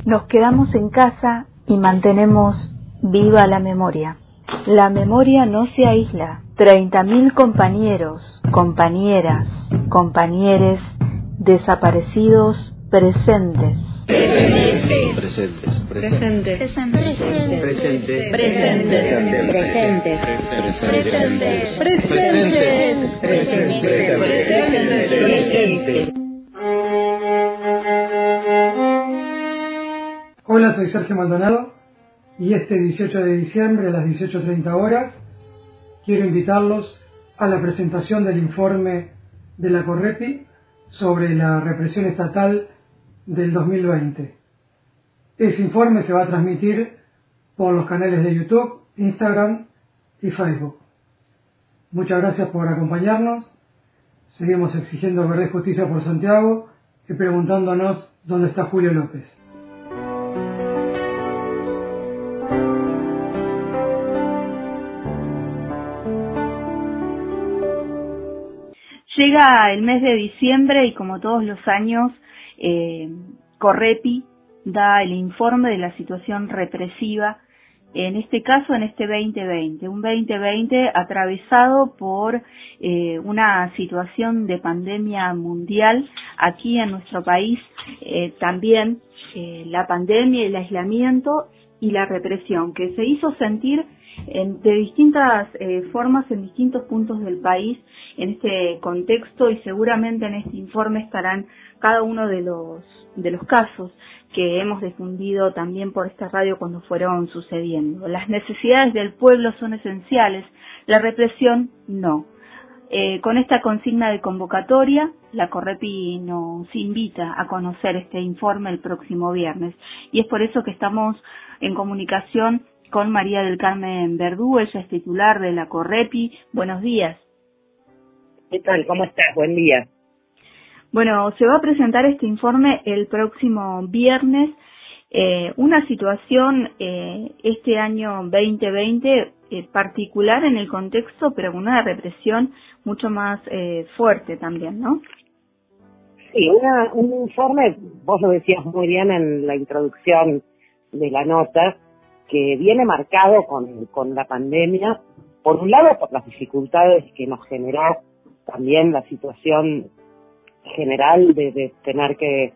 Nos quedamos en casa y mantenemos viva la memoria. La memoria no se aísla. 30.000 compañeros, compañeras, compañeres desaparecidos presentes. Hola, soy Sergio Maldonado y este 18 de diciembre a las 18:30 horas quiero invitarlos a la presentación del informe de la Correpi sobre la represión estatal del 2020. Ese informe se va a transmitir por los canales de YouTube, Instagram y Facebook. Muchas gracias por acompañarnos. Seguimos exigiendo verdad y justicia por Santiago y preguntándonos dónde está Julio López. Llega el mes de diciembre y como todos los años, Correpi da el informe de la situación represiva, en este caso en este 2020, un 2020 atravesado por una situación de pandemia mundial. Aquí en nuestro país también la pandemia, el aislamiento y la represión que se hizo sentir de distintas formas en distintos puntos del país en este contexto, y seguramente en este informe estarán cada uno de los casos que hemos difundido también por esta radio cuando fueron sucediendo. Las necesidades del pueblo son esenciales, la represión no. Con esta consigna de convocatoria, la Correpi nos invita a conocer este informe el próximo viernes, y es por eso que estamos en comunicación con María del Carmen Verdú. Ella es titular de la Correpi. Buenos días. ¿Qué tal? ¿Cómo estás? Buen día. Bueno, se va a presentar este informe el próximo viernes. Una situación este año 2020 particular en el contexto, pero con una represión mucho más fuerte también, ¿no? Sí, un informe, vos lo decías muy bien en la introducción de la nota, que viene marcado con la pandemia, por un lado por las dificultades que nos generó también la situación general de tener que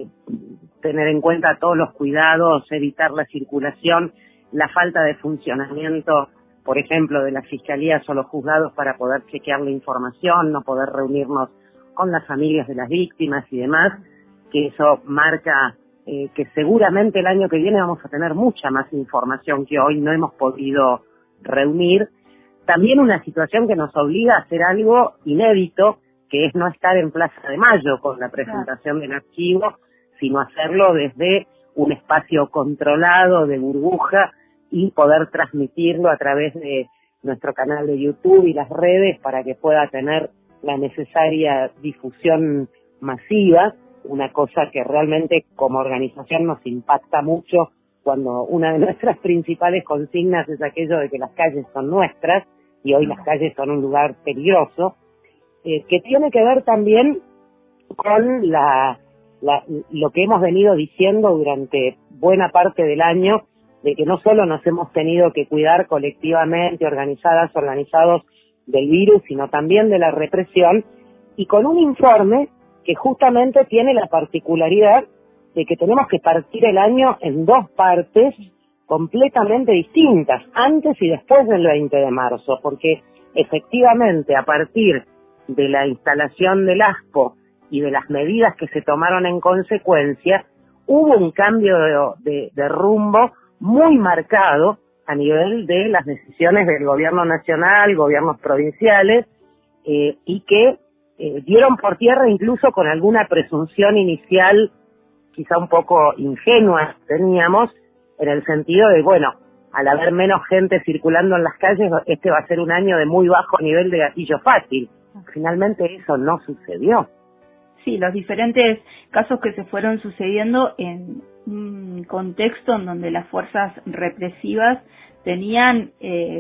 tener en cuenta todos los cuidados, evitar la circulación, la falta de funcionamiento, por ejemplo, de las fiscalías o los juzgados para poder chequear la información, no poder reunirnos con las familias de las víctimas y demás, que eso marca que seguramente el año que viene vamos a tener mucha más información que hoy no hemos podido reunir. También una situación que nos obliga a hacer algo inédito, que es no estar en Plaza de Mayo con la presentación del archivo, sino hacerlo desde un espacio controlado de burbuja y poder transmitirlo a través de nuestro canal de YouTube y las redes para que pueda tener la necesaria difusión masiva, una cosa que realmente como organización nos impacta mucho cuando una de nuestras principales consignas es aquello de que las calles son nuestras y hoy las calles son un lugar peligroso, que tiene que ver también con lo que hemos venido diciendo durante buena parte del año, de que no solo nos hemos tenido que cuidar colectivamente, organizados del virus, sino también de la represión, y con un informe que justamente tiene la particularidad de que tenemos que partir el año en dos partes completamente distintas, antes y después del 20 de marzo, porque efectivamente a partir de la instalación del ASPO y de las medidas que se tomaron en consecuencia, hubo un cambio de rumbo muy marcado a nivel de las decisiones del gobierno nacional, gobiernos provinciales, y que dieron por tierra incluso con alguna presunción inicial, quizá un poco ingenua teníamos, en el sentido de, bueno, al haber menos gente circulando en las calles, este va a ser un año de muy bajo nivel de gatillo fácil. Finalmente eso no sucedió. Sí, los diferentes casos que se fueron sucediendo en un contexto en donde las fuerzas represivas tenían,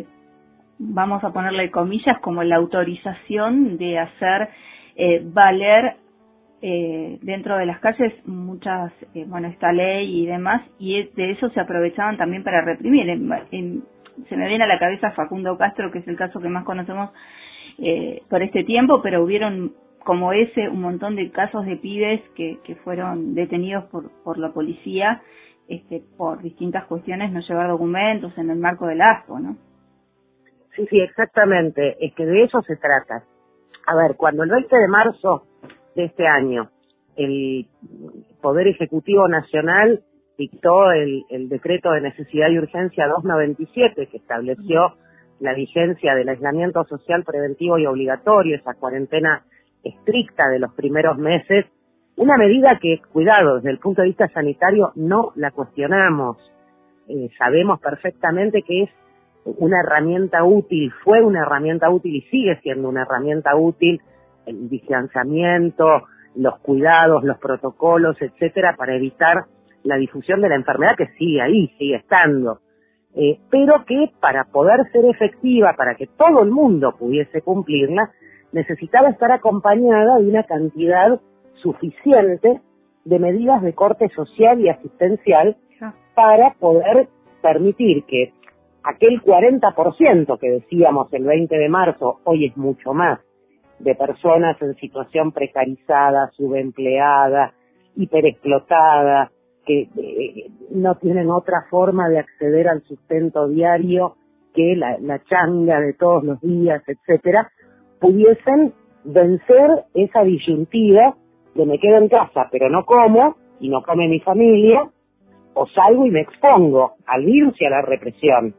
vamos a ponerle comillas, como la autorización de hacer valer dentro de las calles muchas, esta ley y demás, y de eso se aprovechaban también para reprimir. Se me viene a la cabeza Facundo Castro, que es el caso que más conocemos por este tiempo, pero hubieron como ese un montón de casos de pibes que fueron detenidos por la policía por distintas cuestiones, no llevar documentos en el marco del ASPO, ¿no? Sí, exactamente, es que de eso se trata. A ver, cuando el 20 de marzo de este año el Poder Ejecutivo Nacional dictó el decreto de necesidad y urgencia 297, que estableció la vigencia del aislamiento social preventivo y obligatorio, esa cuarentena estricta de los primeros meses, una medida que, cuidado, desde el punto de vista sanitario no la cuestionamos. Sabemos perfectamente que es una herramienta útil, fue una herramienta útil y sigue siendo una herramienta útil, el distanciamiento, los cuidados, los protocolos, etcétera, para evitar la difusión de la enfermedad, que sigue ahí, sigue estando, pero que para poder ser efectiva, para que todo el mundo pudiese cumplirla, necesitaba estar acompañada de una cantidad suficiente de medidas de corte social y asistencial para poder permitir que aquel 40% que decíamos el 20 de marzo, hoy es mucho más, de personas en situación precarizada, subempleada, hiperexplotada, que no tienen otra forma de acceder al sustento diario que la changa de todos los días, etcétera, pudiesen vencer esa disyuntiva de me quedo en casa pero no como y no come mi familia, o salgo y me expongo al virus y a la represión.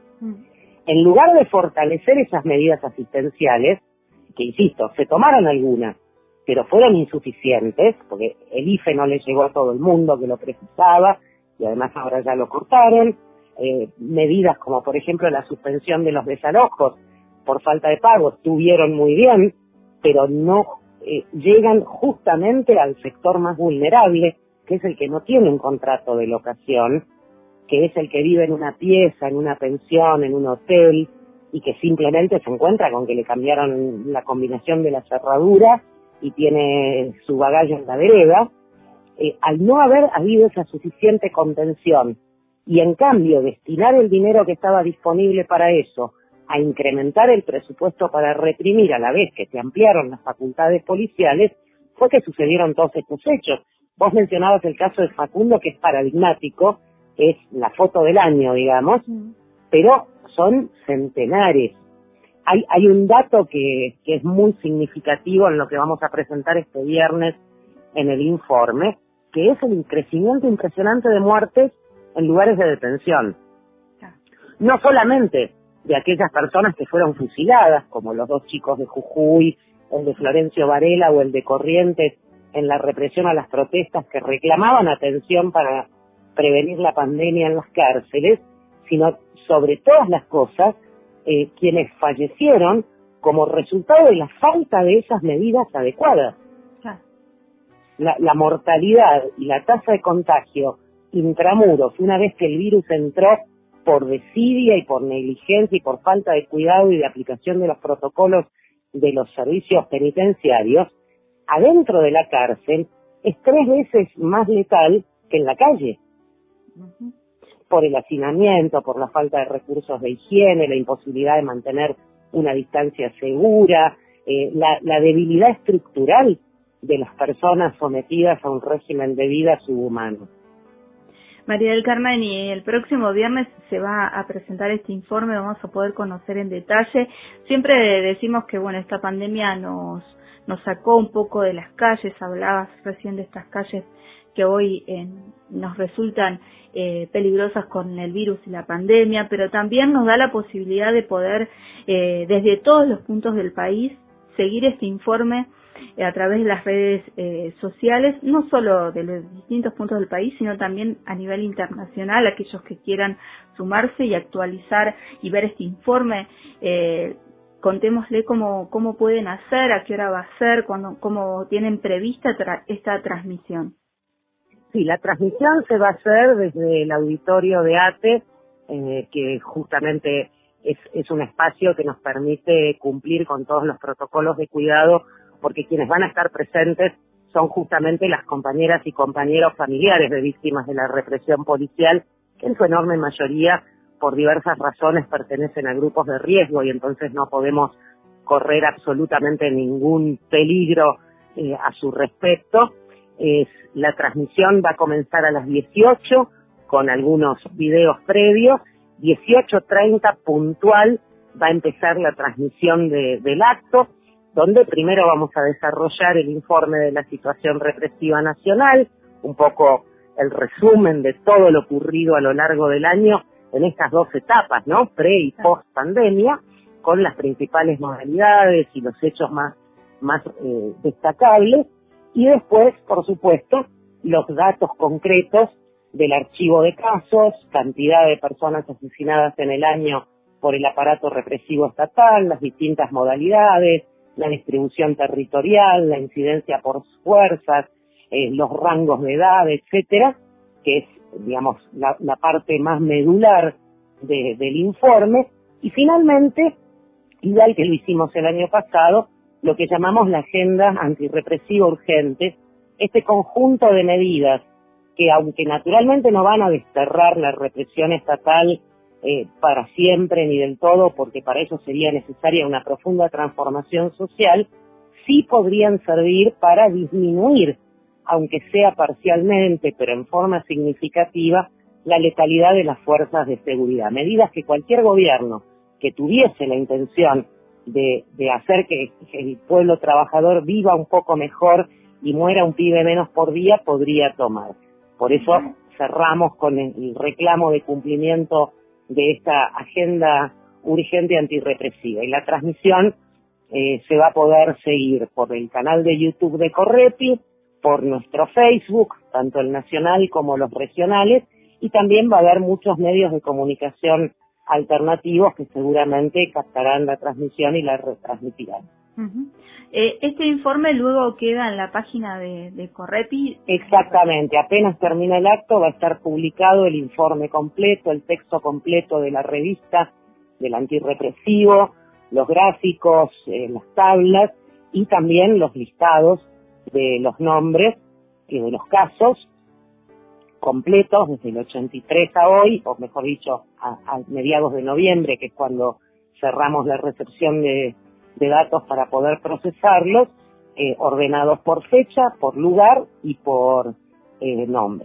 En lugar de fortalecer esas medidas asistenciales, que insisto, se tomaron algunas, pero fueron insuficientes, porque el IFE no le llegó a todo el mundo que lo precisaba, y además ahora ya lo cortaron, medidas como por ejemplo la suspensión de los desalojos por falta de pago estuvieron muy bien, pero no llegan justamente al sector más vulnerable, que es el que no tiene un contrato de locación, que es el que vive en una pieza, en una pensión, en un hotel, y que simplemente se encuentra con que le cambiaron la combinación de la cerradura y tiene su bagaje en la vereda. Al no haber habido esa suficiente contención y en cambio destinar el dinero que estaba disponible para eso a incrementar el presupuesto para reprimir a la vez que se ampliaron las facultades policiales, fue que sucedieron todos estos hechos. Vos mencionabas el caso de Facundo, que es paradigmático, es la foto del año, digamos, pero son centenares. Hay un dato que es muy significativo en lo que vamos a presentar este viernes en el informe, que es el crecimiento impresionante de muertes en lugares de detención. No solamente de aquellas personas que fueron fusiladas, como los dos chicos de Jujuy, el de Florencio Varela o el de Corrientes, en la represión a las protestas que reclamaban atención para prevenir la pandemia en las cárceles, sino sobre todas las cosas, quienes fallecieron como resultado de la falta de esas medidas adecuadas. La mortalidad y la tasa de contagio intramuros, una vez que el virus entró por desidia y por negligencia y por falta de cuidado y de aplicación de los protocolos de los servicios penitenciarios, adentro de la cárcel es 3 veces más letal que en la calle. Por el hacinamiento, por la falta de recursos de higiene, la imposibilidad de mantener una distancia segura, la debilidad estructural de las personas sometidas a un régimen de vida subhumano. María del Carmen, y el próximo viernes se va a presentar este informe, vamos a poder conocer en detalle. Siempre decimos que esta pandemia nos sacó un poco de las calles, hablabas recién de estas calles que hoy nos resultan peligrosas con el virus y la pandemia, pero también nos da la posibilidad de poder, desde todos los puntos del país, seguir este informe a través de las redes sociales, no solo de los distintos puntos del país, sino también a nivel internacional, aquellos que quieran sumarse y actualizar y ver este informe. Contémosle cómo pueden hacer, a qué hora va a ser, cómo tienen prevista esta transmisión. Sí, la transmisión se va a hacer desde el auditorio de ATE, que justamente es un espacio que nos permite cumplir con todos los protocolos de cuidado, porque quienes van a estar presentes son justamente las compañeras y compañeros familiares de víctimas de la represión policial, que en su enorme mayoría, por diversas razones, pertenecen a grupos de riesgo y entonces no podemos correr absolutamente ningún peligro a su respecto. La transmisión va a comenzar a las 18 con algunos videos previos. 18:30 puntual va a empezar la transmisión del acto, donde primero vamos a desarrollar el informe de la situación represiva nacional, un poco el resumen de todo lo ocurrido a lo largo del año en estas dos etapas, ¿no? Pre y post pandemia, con las principales modalidades y los hechos más destacables, y después, por supuesto, los datos concretos del archivo de casos, cantidad de personas asesinadas en el año por el aparato represivo estatal, las distintas modalidades, la distribución territorial, la incidencia por fuerzas, los rangos de edad, etcétera, que es, digamos, la parte más medular del informe. Y finalmente, igual que lo hicimos el año pasado, lo que llamamos la agenda antirrepresiva urgente, este conjunto de medidas que, aunque naturalmente no van a desterrar la represión estatal para siempre ni del todo, porque para eso sería necesaria una profunda transformación social, sí podrían servir para disminuir, aunque sea parcialmente, pero en forma significativa, la letalidad de las fuerzas de seguridad. Medidas que cualquier gobierno que tuviese la intención de hacer que el pueblo trabajador viva un poco mejor y muera un pibe menos por día, podría tomar. Por eso cerramos con el reclamo de cumplimiento de esta agenda urgente antirrepresiva. Y la transmisión se va a poder seguir por el canal de YouTube de Correpi, por nuestro Facebook, tanto el nacional como los regionales, y también va a haber muchos medios de comunicación alternativos que seguramente captarán la transmisión y la retransmitirán. Este informe luego queda en la página de Correpi. Exactamente, apenas termina el acto va a estar publicado el informe completo, el texto completo de la revista del antirrepresivo, los gráficos, las tablas y también los listados de los nombres y de los casos completos desde el 83 a hoy, o mejor dicho, a mediados de noviembre, que es cuando cerramos la recepción de datos para poder procesarlos, ordenados por fecha, por lugar y por nombre.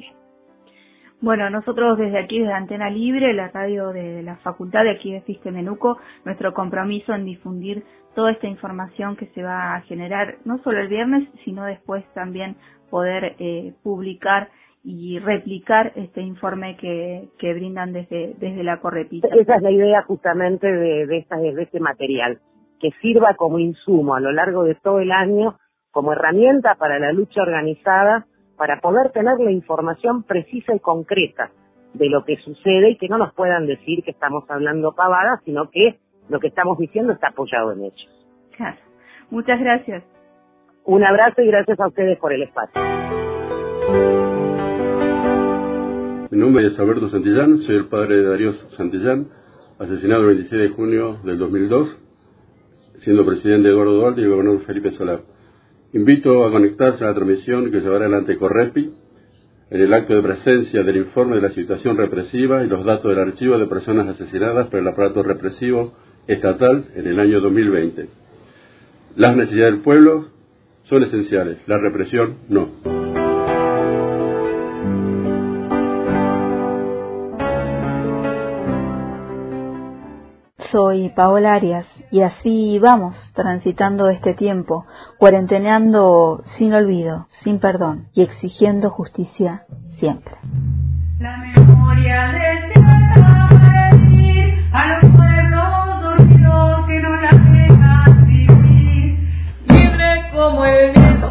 Bueno, nosotros desde aquí, desde Antena Libre, la radio de la facultad de aquí de Fiske-Menuco, nuestro compromiso en difundir toda esta información que se va a generar, no solo el viernes, sino después también poder publicar y replicar este informe que brindan desde la Correpi. Esa es la idea justamente de este material, que sirva como insumo a lo largo de todo el año, como herramienta para la lucha organizada, para poder tener la información precisa y concreta de lo que sucede y que no nos puedan decir que estamos hablando pavadas, sino que lo que estamos diciendo está apoyado en hechos. Claro. Muchas gracias. Un abrazo y gracias a ustedes por el espacio. Mi nombre es Alberto Santillán, soy el padre de Darío Santillán, asesinado el 26 de junio del 2002, siendo presidente Eduardo Duarte y el gobernador Felipe Solá. Invito a conectarse a la transmisión que llevará adelante Correpi en el acto de presencia del informe de la situación represiva y los datos del archivo de personas asesinadas por el aparato represivo estatal en el año 2020. Las necesidades del pueblo son esenciales, la represión no. Soy Paola Arias y así vamos transitando este tiempo, cuarenteneando sin olvido, sin perdón y exigiendo justicia siempre. La memoria desea venir a los pueblos dormidos que no la dejan vivir, libre como el viento.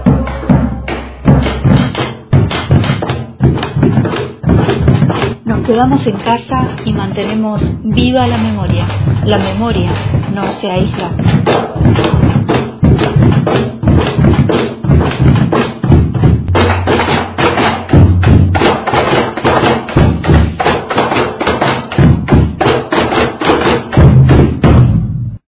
Nos quedamos en casa y mantenemos viva la memoria. La memoria no se aísla.